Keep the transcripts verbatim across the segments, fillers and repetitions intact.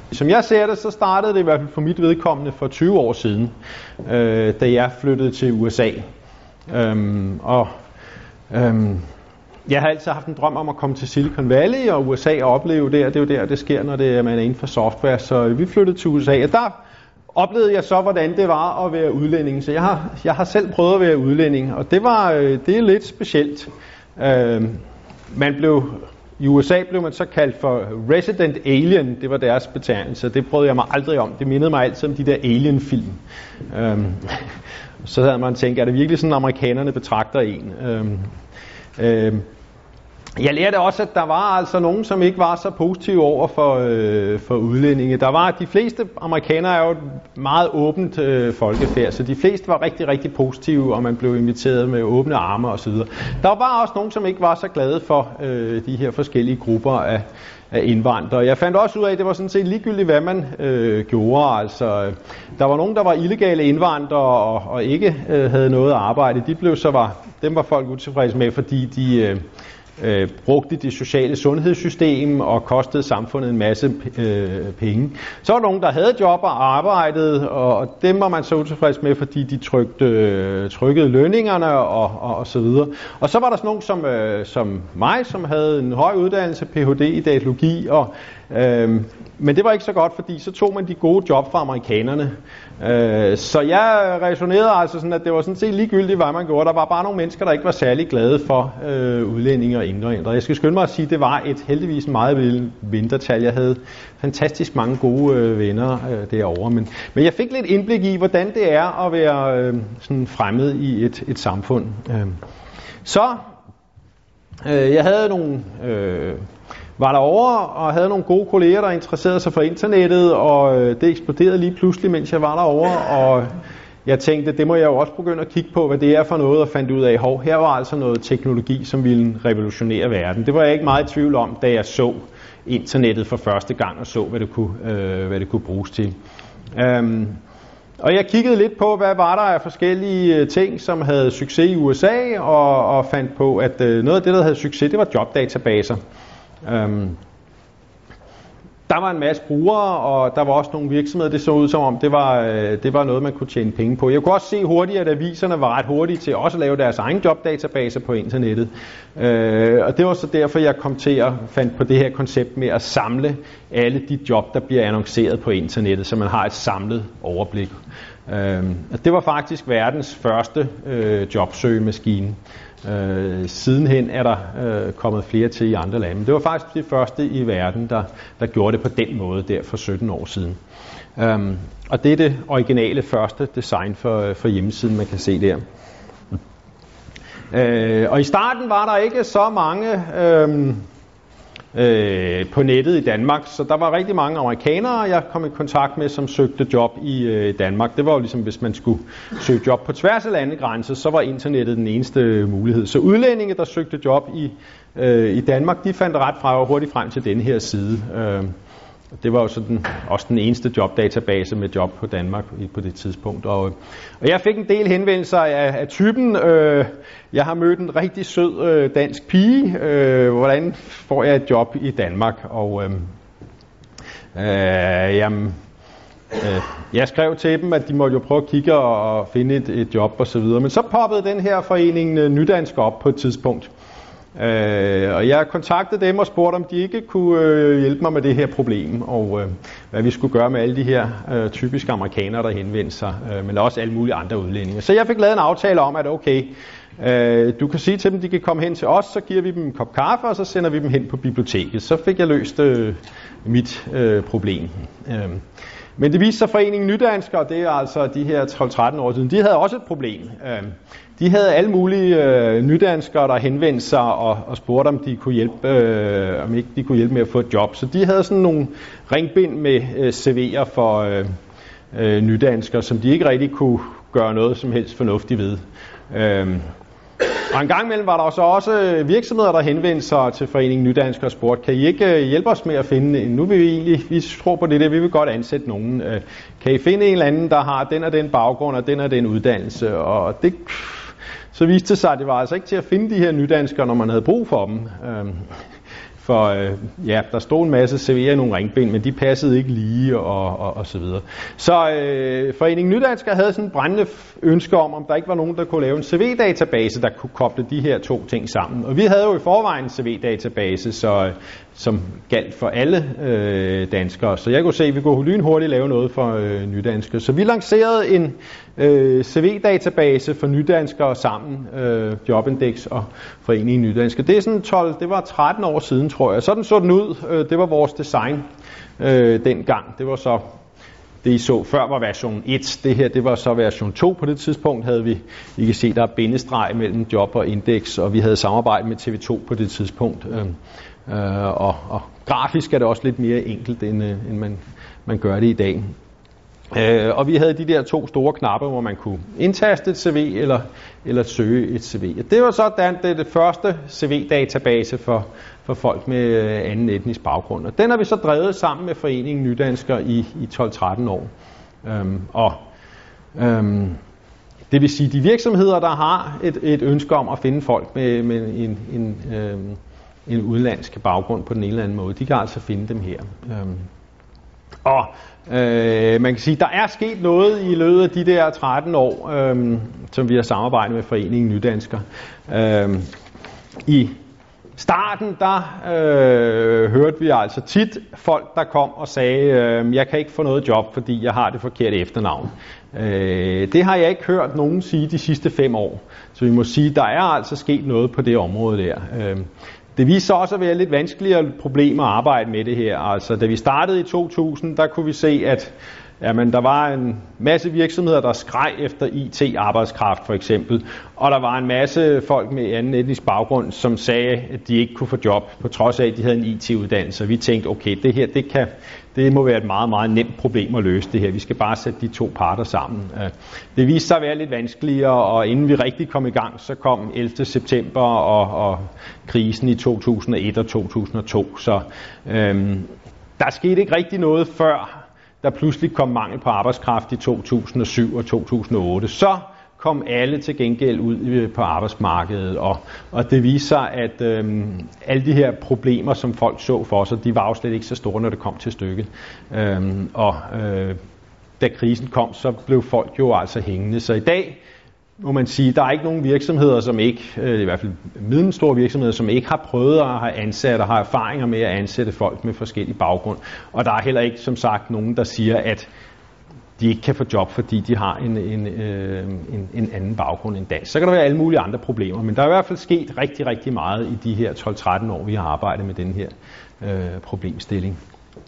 Som jeg ser det, så startede det i hvert fald for mit vedkommende for tyve år siden, øh, da jeg flyttede til U S A. Øhm, og øhm, jeg har altid haft en drøm om at komme til Silicon Valley og U S A og opleve det, og det er jo der, det sker, når det er, man er inden for software. Så vi flyttede til U S A, og der oplevede jeg så, hvordan det var at være udlænding. Så jeg har, jeg har selv prøvet at være udlænding, og det var det er lidt specielt. Øh, man blev, i U S A blev man så kaldt for Resident Alien, det var deres betegnelse. Det prøvede jeg mig aldrig om. Det mindede mig altid om de der Alien-film. Øh, så havde man tænkt, er det virkelig sådan, amerikanerne betragter en? Øh, øh, Jeg lærte også, at der var altså nogen, som ikke var så positive over for, øh, for udlændinge. Der var, de fleste amerikanere er jo et meget åbent øh, folkefærd, så de fleste var rigtig, rigtig positive, og man blev inviteret med åbne arme osv. Der var også nogen, som ikke var så glade for øh, de her forskellige grupper af, af indvandrere. Jeg fandt også ud af, at det var sådan set ligegyldigt, hvad man øh, gjorde. Altså, der var nogen, der var illegale indvandrere og, og ikke øh, havde noget arbejde. De blev så var, dem var folk utilfredse med, fordi de øh, Øh, brugte det sociale sundhedssystem og kostede samfundet en masse øh, penge. Så var der nogen, der havde job og arbejdede, og, og dem var man så utilfreds med, fordi de trykte, øh, trykkede lønningerne og, og, og så videre. Og så var der sådan nogen som, øh, som mig, som havde en høj uddannelse, P H D i datalogi, og, øh, men det var ikke så godt, fordi så tog man de gode job fra amerikanerne. Øh, så jeg resonerede altså sådan, at det var sådan set ligegyldigt, hvad man gjorde. Der var bare nogle mennesker, der ikke var særlig glade for øh, udlændinge og indvandrere. Jeg skal skynde mig at sige, at det var et heldigvis meget vintertal. Jeg havde fantastisk mange gode øh, venner øh, derovre. Men, men jeg fik lidt indblik i, hvordan det er at være øh, sådan fremmed i et, et samfund. Øh. Så øh, jeg havde nogle... Øh, var derovre og havde nogle gode kolleger, der interesserede sig for internettet, og det eksploderede lige pludselig, mens jeg var derovre, og jeg tænkte, det må jeg jo også begynde at kigge på, hvad det er for noget, og fandt ud af, hov, her var altså noget teknologi, som ville revolutionere verden. Det var jeg ikke meget i tvivl om, da jeg så internettet for første gang, og så, hvad det kunne, øh, hvad det kunne bruges til. Um, og jeg kiggede lidt på, hvad var der af forskellige ting, som havde succes i U S A, og, og fandt på, at øh, noget af det, der havde succes, det var jobdatabaser. Um, der var en masse brugere, og der var også nogle virksomheder, det så ud som om, det var, øh, det var noget, man kunne tjene penge på. Jeg kunne også se hurtigt, at aviserne var ret hurtige til også at lave deres egen jobdatabaser på internettet. Uh, og det var så derfor, jeg kom til at fandt på det her koncept med at samle alle de job, der bliver annonceret på internettet, så man har et samlet overblik. Uh, og det var faktisk verdens første uh, jobsøgemaskine. Øh, sidenhen er der øh, kommet flere til i andre lande. Men det var faktisk det første i verden, der, der gjorde det på den måde der for sytten år siden. Um, og det er det originale første design for, for hjemmesiden, man kan se der. Øh, og i starten var der ikke så mange øh, øh, på nettet i Danmark, så der var rigtig mange amerikanere, jeg kom i kontakt med, som søgte job i øh, Danmark. Det var jo ligesom, hvis man skulle søge job på tværs af landegrænser, så var internettet den eneste mulighed. Så udlændinge, der søgte job i, øh, i Danmark, de fandt ret fra hurtigt frem til denne her side. Øh, det var jo sådan, også den eneste jobdatabase med job på Danmark på det tidspunkt. Og, og jeg fik en del henvendelser af, af typen, øh, jeg har mødt en rigtig sød øh, dansk pige, øh, hvordan får jeg et job i Danmark? Og øh, øh, jamen, øh, jeg skrev til dem, at de måtte jo prøve at kigge og, og finde et, et job og så videre. Men så poppede den her forening øh, Nydansk op på et tidspunkt. Øh, og jeg kontaktede dem og spurgte, om de ikke kunne øh, hjælpe mig med det her problem, og øh, hvad vi skulle gøre med alle de her øh, typiske amerikanere, der henvendte sig, øh, men også alle mulige andre udlændinge. Så jeg fik lavet en aftale om, at okay, øh, du kan sige til dem, de kan komme hen til os, så giver vi dem en kop kaffe, og så sender vi dem hen på biblioteket. Så fik jeg løst øh, mit øh, problem. Øh. Men det viste sig, foreningen Nydanskere, det er altså de her tolv tretten år siden, de havde også et problem. Øh, De havde alle mulige øh, nydanskere, der henvendte sig og, og spurgte, om de kunne hjælpe, øh, om ikke de kunne hjælpe med at få et job. Så de havde sådan nogle ringbind med øh, C V'er for øh, øh, nydanskere, som de ikke rigtig kunne gøre noget som helst fornuftigt ved. Øh, og en gang imellem var der så også virksomheder, der henvendte sig til foreningen Nydanskere og spurgte, kan I ikke hjælpe os med at finde en, nu vil vi egentlig, vi tror på det der, vi vil godt ansætte nogen. Øh, kan I finde en eller anden, der har den og den baggrund og den og den uddannelse? Og det... Så viste det sig, at det var altså ikke til at finde de her nydanskere, når man havde brug for dem. Øhm, For øh, ja, der stod en masse C V'er i nogle ringbind, men de passede ikke lige, og, og, og så videre. Så øh, Foreningen Nydanskere havde sådan en brændende ønske om, om der ikke var nogen, der kunne lave en C V-database, der kunne koble de her to ting sammen. Og vi havde jo i forvejen en C V-database, så, som galt for alle øh, danskere. Så jeg kunne se, at vi kunne lynhurtigt lave noget for øh, nydanskere. Så vi lancerede en øh, C V-database for nydanskere sammen, øh, Jobindex og Foreningen Nydanskere. Det er sådan tolv, det var tretten år siden, tror jeg. Sådan så den ud. Øh, det var vores design øh, dengang. Det var så det, I så før, var version et. Det her, det var så version to. På det tidspunkt havde vi, I kan se, der er bindestreg mellem job og index, og vi havde samarbejdet med T V to på det tidspunkt. Øh, øh, og, og grafisk er det også lidt mere enkelt, end, øh, end man, man gør det i dag. Øh, og vi havde de der to store knapper, hvor man kunne indtaste et C V eller, eller søge et C V. Det var sådan det, det første C V-database for, for folk med anden etnisk baggrund. Og den har vi så drevet sammen med Foreningen Nydanskere i, i tolv tretten år. Øhm, og øhm, det vil sige, de virksomheder, der har et, et ønske om at finde folk med, med en, en, øhm, en udenlandsk baggrund på den ene eller anden måde, de kan altså finde dem her. Øhm, og Øh, man kan sige, der er sket noget i løbet af de der tretten år, øh, som vi har samarbejdet med Foreningen Nydanskere. Øh, I starten, der øh, hørte vi altså tit folk, der kom og sagde, øh, jeg kan ikke få noget job, fordi jeg har det forkerte efternavn. Øh, det har jeg ikke hørt nogen sige de sidste fem år. Så vi må sige, der er altså sket noget på det område der. Øh, Det viste sig også at være lidt vanskeligere problem at arbejde med det her. Altså, da vi startede i to tusind, der kunne vi se, at jamen, der var en masse virksomheder, der skreg efter I T-arbejdskraft for eksempel. Og der var en masse folk med anden etnisk baggrund, som sagde, at de ikke kunne få job, på trods af, at de havde en I T-uddannelse. Vi tænkte, okay, det her, det, kan, det må være et meget, meget nemt problem at løse det her. Vi skal bare sætte de to parter sammen. Det viste sig at være lidt vanskeligere, og inden vi rigtig kom i gang, så kom ellevte september og, og krisen i to tusind og et og to tusind og to. Så øhm, der skete ikke rigtig noget før der pludselig kom mangel på arbejdskraft i to tusind og syv og to tusind og otte. Så kom alle til gengæld ud på arbejdsmarkedet, og, og det viser sig, at øhm, alle de her problemer, som folk så for sig, de var jo slet ikke så store, når det kom til stykket. Øhm, og øh, da krisen kom, så blev folk jo altså hængende. Så i dag må man sige, der er ikke nogen virksomheder, som ikke, øh, i hvert fald middelstore virksomheder, som ikke har prøvet at have ansat og har erfaringer med at ansætte folk med forskellig baggrund. Og der er heller ikke, som sagt, nogen, der siger, at de ikke kan få job, fordi de har en, en, øh, en, en anden baggrund end dansk. Så kan der være alle mulige andre problemer, men der er i hvert fald sket rigtig, rigtig meget i de her tolv tretten år, vi har arbejdet med den her øh, problemstilling.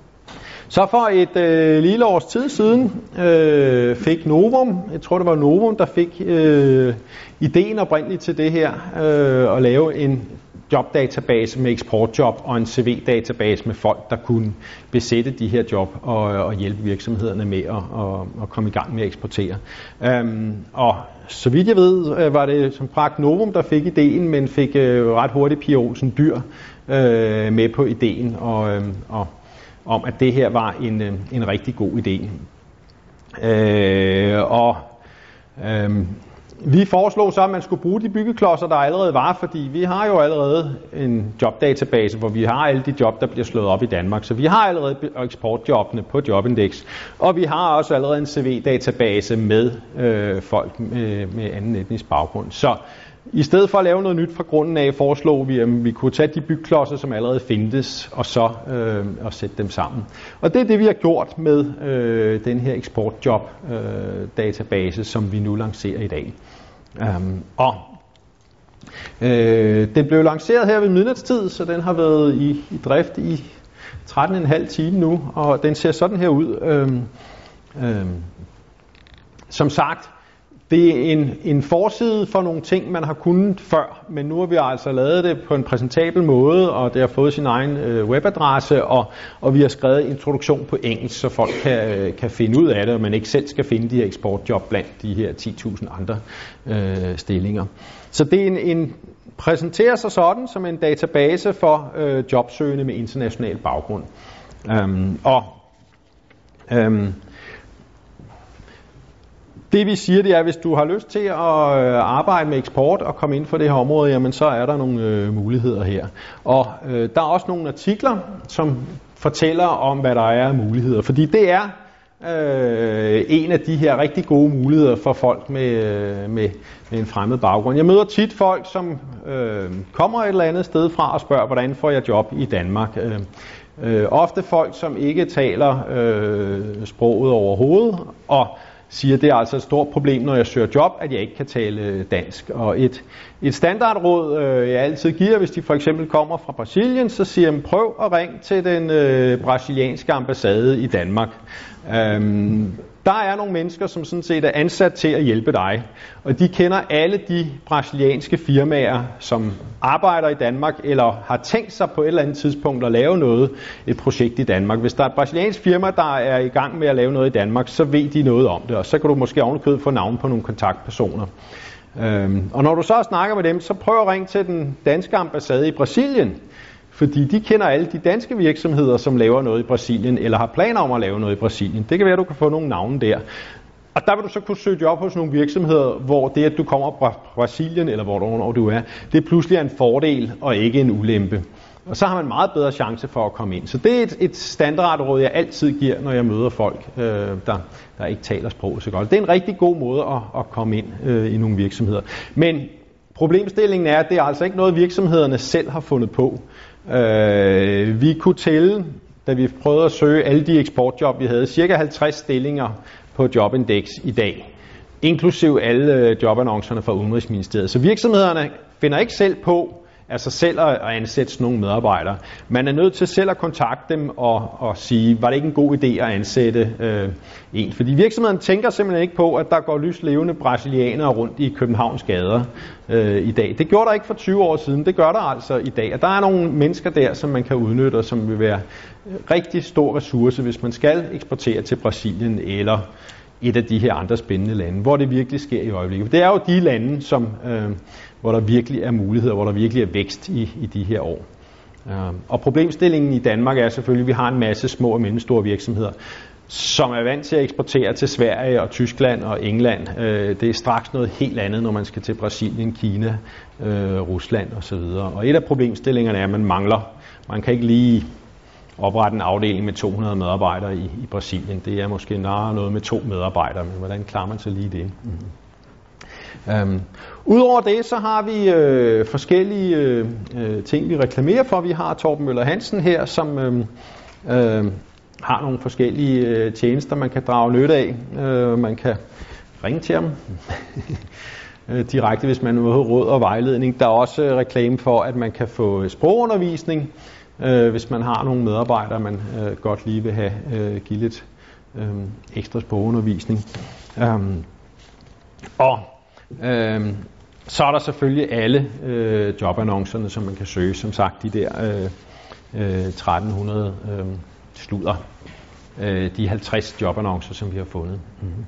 Så for et øh, lille års tid siden øh, fik Novum, jeg tror det var Novum, der fik øh, ideen oprindeligt til det her, øh, at lave en jobdatabase med eksportjob og en C V-database med folk, der kunne besætte de her job og, og hjælpe virksomhederne med at, og, og komme i gang med at eksportere. Um, og så vidt jeg ved, var det som sagt Novum, der fik ideen, men fik øh, ret hurtigt Pia Olsen Dyhr øh, med på ideen, og, øh, og om at det her var en, øh, en rigtig god idé. Øh, og øh, vi foreslog så, at man skulle bruge de byggeklodser, der allerede var, fordi vi har jo allerede en jobdatabase, hvor vi har alle de job, der bliver slået op i Danmark. Så vi har allerede eksportjobbene på Jobindex, og vi har også allerede en C V-database med øh, folk med, med anden etnisk baggrund. Så i stedet for at lave noget nyt fra grunden af, foreslog vi, at vi kunne tage de byggeklodser, som allerede findes, og så øh, og sætte dem sammen. Og det er det, vi har gjort med øh, den her eksportjob-database, øh, som vi nu lancerer i dag. Um, og øh, den blev lanceret her ved midnatstid, så den har været i, i drift i tretten komma fem timer nu, og den ser sådan her ud. Øhm, øhm, som sagt, det er en, en forside for nogle ting, man har kunnet før, men nu har vi altså lavet det på en præsentabel måde, og det har fået sin egen øh, webadresse, og, og vi har skrevet introduktion på engelsk, så folk kan, kan finde ud af det, og man ikke selv skal finde de her eksportjob blandt de her ti tusind andre øh, stillinger. Så det er en, en præsenterer sig sådan som en database for øh, jobsøgende med international baggrund. Um, og um, Det vi siger, det er, at hvis du har lyst til at arbejde med eksport og komme ind for det her område, jamen så er der nogle øh, muligheder her. Og øh, der er også nogle artikler, som fortæller om, hvad der er af muligheder. Fordi det er øh, en af de her rigtig gode muligheder for folk med, øh, med, med en fremmed baggrund. Jeg møder tit folk, som øh, kommer et eller andet sted fra og spørger, hvordan får jeg job i Danmark? Øh, øh, ofte folk, som ikke taler øh, sproget overhovedet, og siger, det er altså et stort problem, når jeg søger job, at jeg ikke kan tale dansk. Og et, et standardråd, øh, jeg altid giver, hvis de for eksempel kommer fra Brasilien, så siger jeg, prøv at ringe til den øh, brasilianske ambassade i Danmark. Øhm, der er nogle mennesker, som sådan set er ansat til at hjælpe dig, og de kender alle de brasilianske firmaer, som arbejder i Danmark, eller har tænkt sig på et eller andet tidspunkt at lave noget, et projekt i Danmark. Hvis der er et brasiliansk firma, der er i gang med at lave noget i Danmark, så ved de noget om det, og så kan du måske ovenikøbet få navn på nogle kontaktpersoner. Øhm, og når du så snakker med dem, så prøv at ringe til den danske ambassade i Brasilien, fordi de kender alle de danske virksomheder, som laver noget i Brasilien, eller har planer om at lave noget i Brasilien. Det kan være, at du kan få nogle navne der. Og der vil du så kunne søge job hos nogle virksomheder, hvor det, at du kommer fra Brasilien, eller hvor du, du er, det pludselig er en fordel og ikke en ulempe. Og så har man meget bedre chance for at komme ind. Så det er et, et standardråd, jeg altid giver, når jeg møder folk, øh, der, der ikke taler sproget så godt. Det er en rigtig god måde at, at komme ind øh, i nogle virksomheder. Men problemstillingen er, at det er altså ikke noget, virksomhederne selv har fundet på. Øh, vi kunne tælle, da vi prøvede at søge alle de eksportjob, vi havde, cirka halvtreds stillinger på Jobindex i dag, inklusiv alle jobannoncerne fra Udenrigsministeriet. Så virksomhederne finder ikke selv på af sig selv at ansætte sådan nogle medarbejdere. Man er nødt til selv at kontakte dem og, og sige, var det ikke en god idé at ansætte øh, en? Fordi virksomheden tænker simpelthen ikke på, at der går lyslevende brasilianere rundt i Københavns gader øh, i dag. Det gjorde der ikke for tyve år siden, det gør der altså i dag. Og der er nogle mennesker der, som man kan udnytte, og som vil være rigtig stor ressource, hvis man skal eksportere til Brasilien eller et af de her andre spændende lande, hvor det virkelig sker i øjeblikket. Det er jo de lande, som, øh, hvor der virkelig er muligheder, hvor der virkelig er vækst i, i de her år. Øh, og problemstillingen i Danmark er selvfølgelig, at vi har en masse små og mellemstore virksomheder, som er vant til at eksportere til Sverige og Tyskland og England. Øh, det er straks noget helt andet, når man skal til Brasilien, Kina, øh, Rusland osv. Og et af problemstillingerne er, at man mangler. Man kan ikke lige oprette en afdeling med to hundrede medarbejdere i, i Brasilien. Det er måske nærmere noget med to medarbejdere, men hvordan klarer man så lige det? Mm-hmm. Øhm, Udover det, så har vi øh, forskellige øh, ting, vi reklamerer for. Vi har Torben Møller Hansen her, som øh, øh, har nogle forskellige øh, tjenester, man kan drage nytte af. Øh, man kan ringe til ham direkte, hvis man vil have råd og vejledning. Der er også øh, reklame for, at man kan få sprogundervisning, Øh, hvis man har nogle medarbejdere, man øh, godt lige vil have øh, give lidt øh, ekstra sprogundervisning. Um, og øh, så er der selvfølgelig alle øh, jobannoncerne, som man kan søge. Som sagt, de der øh, øh, tretten hundrede øh, sludder. Øh, de halvtreds jobannoncer, som vi har fundet. Mm-hmm.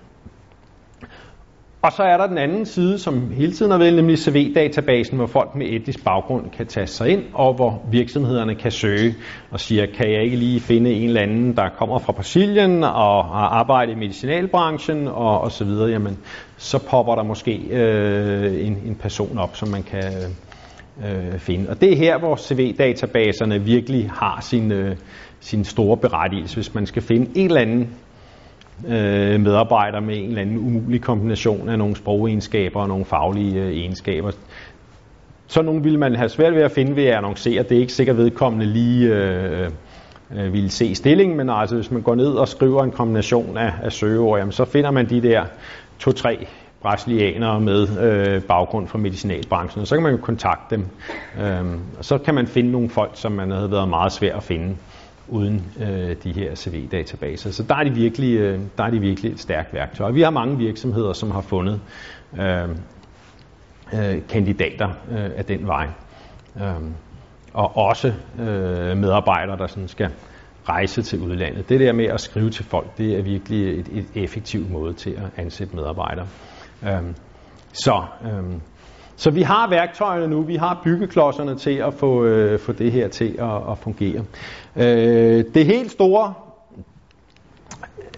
Og så er der den anden side, som hele tiden har været, nemlig C V-databasen, hvor folk med etnisk baggrund kan tage sig ind, og hvor virksomhederne kan søge og sige, kan jeg ikke lige finde en eller anden, der kommer fra Brasilien og har arbejdet i medicinalbranchen og, og så videre, jamen så popper der måske øh, en, en person op, som man kan øh, finde. Og det er her, hvor C V-databaserne virkelig har sin, øh, sin store berettigelse, hvis man skal finde en eller anden Øh, medarbejdere med en eller anden umulig kombination af nogle sprogegenskaber og nogle faglige øh, egenskaber. Så nogle ville man have svært ved at finde ved at annoncere. Det er ikke sikkert vedkommende lige øh, øh, ville se stillingen, men altså hvis man går ned og skriver en kombination af, af søgeord, jamen, så finder man de der to-tre brasilianere med øh, baggrund fra medicinalbranchen, og så kan man jo kontakte dem. Øh, og så kan man finde nogle folk, som man havde været meget svært at finde uden øh, de her C V-databaser. Så der er de virkelig, øh, der er de virkelig et stærkt værktøj. Vi har mange virksomheder, som har fundet øh, øh, kandidater øh, af den vej. Øh, og også øh, medarbejdere, der sådan skal rejse til udlandet. Det der med at skrive til folk, det er virkelig et, et effektiv måde til at ansætte medarbejdere. Øh, så... Øh, Så vi har værktøjerne nu, vi har byggeklodserne til at få, øh, få det her til at, at fungere. Øh, det helt store,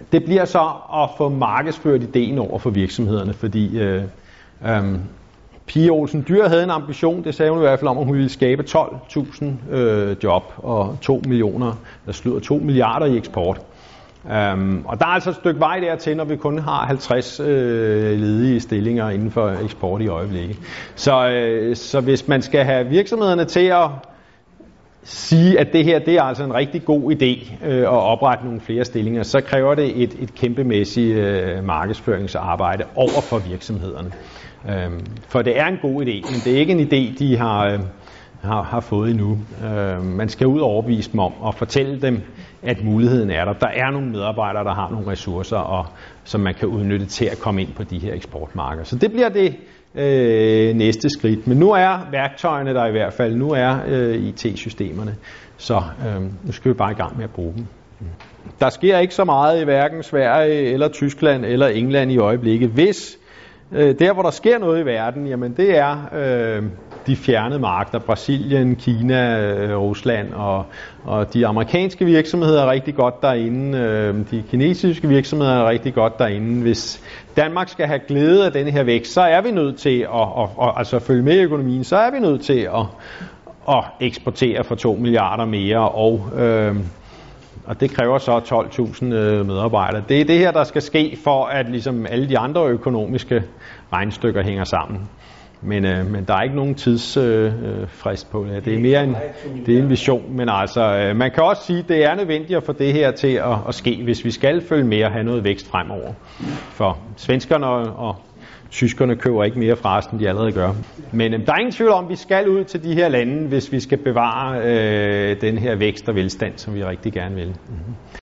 det bliver så at få markedsført ideen over for virksomhederne, fordi øh, øh, Pia Olsen Dyhr havde en ambition, det sagde hun i hvert fald om, at hun ville skabe tolv tusind øh, job og to millioner, der slutter to milliarder i eksport. Um, og der er altså et stykke vej dertil, når vi kun har halvtreds øh, ledige stillinger inden for eksport i øjeblikket. Så, øh, så hvis man skal have virksomhederne til at sige, at det her det er altså en rigtig god idé øh, at oprette nogle flere stillinger, så kræver det et, et kæmpemæssigt øh, markedsføringsarbejde over for virksomhederne. Um, for det er en god idé, men det er ikke en idé, de har... Øh, Har, har fået endnu. Øh, man skal ud og overbevise dem om og fortælle dem, at muligheden er der. Der er nogle medarbejdere, der har nogle ressourcer, og, som man kan udnytte til at komme ind på de her eksportmarkeder. Så det bliver det øh, næste skridt. Men nu er værktøjerne der i hvert fald. Nu er øh, I T-systemerne. Så øh, nu skal vi bare i gang med at bruge dem. Der sker ikke så meget i hverken Sverige eller Tyskland eller England i øjeblikket. Hvis øh, der, hvor der sker noget i verden, jamen det er... Øh, de fjernede markeder, Brasilien, Kina, Rusland og, og de amerikanske virksomheder er rigtig godt derinde, de kinesiske virksomheder er rigtig godt derinde. Hvis Danmark skal have glæde af denne her vækst, så er vi nødt til at, at, at altså følge med i økonomien, så er vi nødt til at, at eksportere for to milliarder mere, og, øh, og det kræver så tolv tusind medarbejdere. Det er det her, der skal ske for, at ligesom alle de andre økonomiske regnestykker hænger sammen. Men, øh, men der er ikke nogen tidsfrist øh, på det. Det er mere en, det er en vision. Men altså, øh, man kan også sige, at det er nødvendigt at få det her til at, at ske, hvis vi skal følge med og have noget vækst fremover. For svenskerne og, og tyskerne køber ikke mere fra os, end de allerede gør. Men øh, der er ingen tvivl om, at vi skal ud til de her lande, hvis vi skal bevare øh, den her vækst og velstand, som vi rigtig gerne vil. Mm-hmm.